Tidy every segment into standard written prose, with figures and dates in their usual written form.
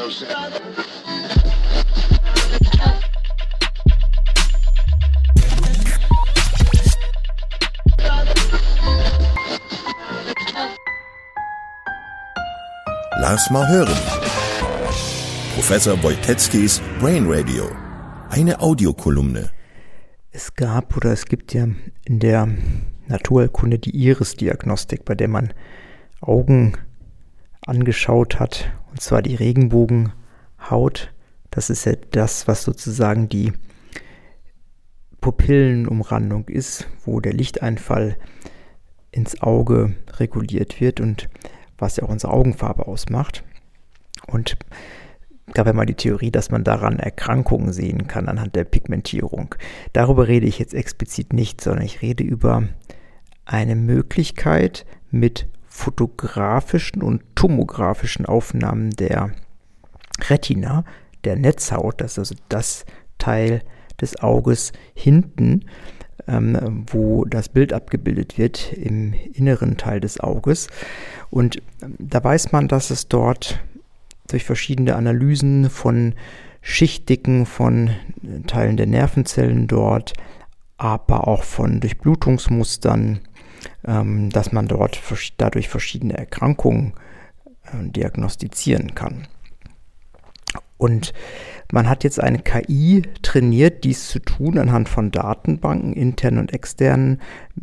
Lass mal hören. Professor Wojtecki's Brain Radio. Eine Audiokolumne. Es gibt ja in der Naturheilkunde die Iris-Diagnostik, bei der man Augen angeschaut hat, und zwar die Regenbogenhaut. Das ist ja das, was sozusagen die Pupillenumrandung ist, wo der Lichteinfall ins Auge reguliert wird und was ja auch unsere Augenfarbe ausmacht. Und gab ja mal die Theorie, dass man daran Erkrankungen sehen kann anhand der Pigmentierung. Darüber rede ich jetzt explizit nicht, sondern ich rede über eine Möglichkeit, mit fotografischen und tomografischen Aufnahmen der Retina, der Netzhaut, das ist also das Teil des Auges hinten, wo das Bild abgebildet wird, im inneren Teil des Auges. Und da weiß man, dass es dort durch verschiedene Analysen von Schichtdicken, von Teilen der Nervenzellen dort, aber auch von Durchblutungsmustern, dass man dort dadurch verschiedene Erkrankungen diagnostizieren kann. Und man hat jetzt eine KI trainiert, dies zu tun anhand von Datenbanken, internen und externen,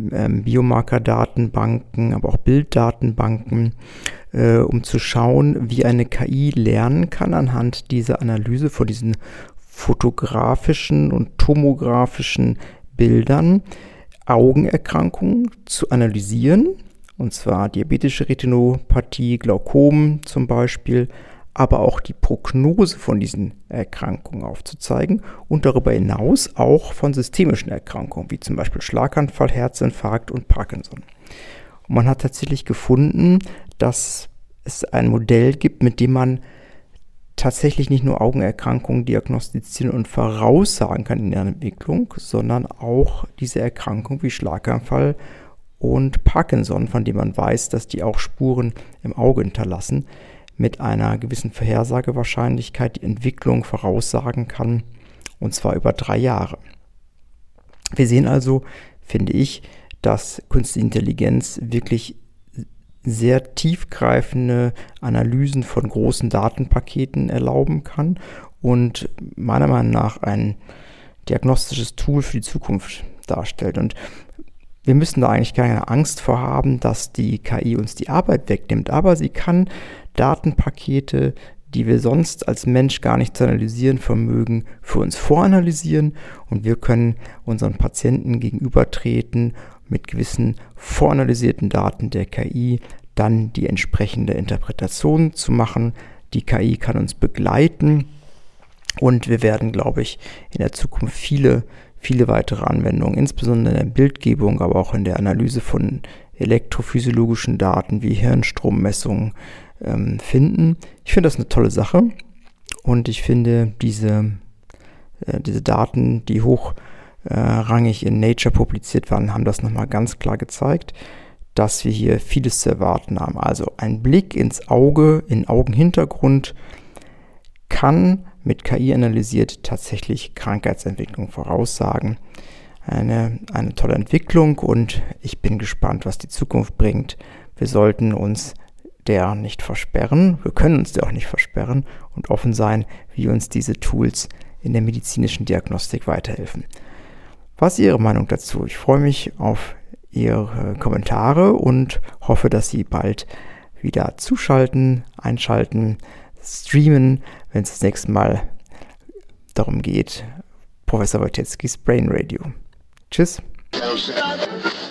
Biomarker-Datenbanken, aber auch Bilddatenbanken, um zu schauen, wie eine KI lernen kann anhand dieser Analyse von diesen fotografischen und tomografischen Bildern Augenerkrankungen zu analysieren, und zwar diabetische Retinopathie, Glaukom zum Beispiel, aber auch die Prognose von diesen Erkrankungen aufzuzeigen und darüber hinaus auch von systemischen Erkrankungen, wie zum Beispiel Schlaganfall, Herzinfarkt und Parkinson. Und man hat tatsächlich gefunden, dass es ein Modell gibt, mit dem man tatsächlich nicht nur Augenerkrankungen diagnostizieren und voraussagen kann in der Entwicklung, sondern auch diese Erkrankungen wie Schlaganfall und Parkinson, von denen man weiß, dass die auch Spuren im Auge hinterlassen, mit einer gewissen Vorhersagewahrscheinlichkeit die Entwicklung voraussagen kann, und zwar über 3 Jahre. Wir sehen also, finde ich, dass Künstliche Intelligenz wirklich sehr tiefgreifende Analysen von großen Datenpaketen erlauben kann und meiner Meinung nach ein diagnostisches Tool für die Zukunft darstellt. Und wir müssen da eigentlich keine Angst vor haben, dass die KI uns die Arbeit wegnimmt, aber sie kann Datenpakete, die wir sonst als Mensch gar nicht zu analysieren vermögen, für uns voranalysieren, und wir können unseren Patienten gegenübertreten mit gewissen voranalysierten Daten der KI, dann die entsprechende Interpretation zu machen. Die KI kann uns begleiten und wir werden, glaube ich, in der Zukunft viele weitere Anwendungen, insbesondere in der Bildgebung, aber auch in der Analyse von elektrophysiologischen Daten wie Hirnstrommessungen finden. Ich finde das eine tolle Sache, und ich finde diese Daten, die hochrangig in Nature publiziert waren, haben das nochmal ganz klar gezeigt, dass wir hier vieles zu erwarten haben. Also ein Blick ins Auge, in Augenhintergrund, kann mit KI analysiert tatsächlich Krankheitsentwicklung voraussagen. Eine tolle Entwicklung, und ich bin gespannt, was die Zukunft bringt. Wir sollten uns der nicht versperren, wir können uns der auch nicht versperren und offen sein, wie uns diese Tools in der medizinischen Diagnostik weiterhelfen. Was ist Ihre Meinung dazu? Ich freue mich auf Ihre Kommentare und hoffe, dass Sie bald wieder zuschalten, einschalten, streamen, wenn es das nächste Mal darum geht, Professor Wojtecki's Brain Radio. Tschüss.